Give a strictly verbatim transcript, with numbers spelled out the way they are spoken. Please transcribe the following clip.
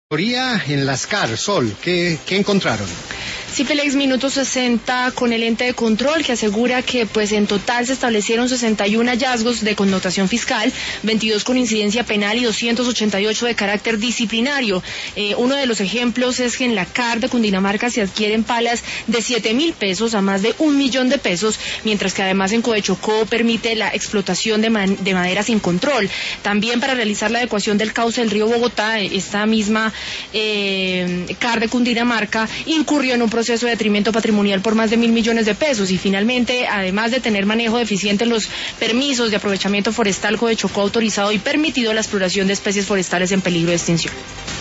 En las C A R, Sol, ¿qué, qué encontraron? Sí, Félix, minuto sesenta con el ente de control que asegura que pues en total se establecieron sesenta y uno hallazgos de connotación fiscal, veintidós con incidencia penal y doscientos ochenta y ocho de carácter disciplinario. Eh, uno de los ejemplos es que en la C A R de Cundinamarca se adquieren palas de siete mil pesos a más de un millón de pesos, mientras que además en Codechocó permite la explotación de, man de madera sin control. También para realizar la adecuación del cauce del río Bogotá, esta misma eh, C A R de Cundinamarca incurrió en un proceso de detrimento patrimonial por más de mil millones de pesos. Y finalmente, además de tener manejo deficiente en los permisos de aprovechamiento forestal, Codechocó ha autorizado y permitido la exploración de especies forestales en peligro de extinción.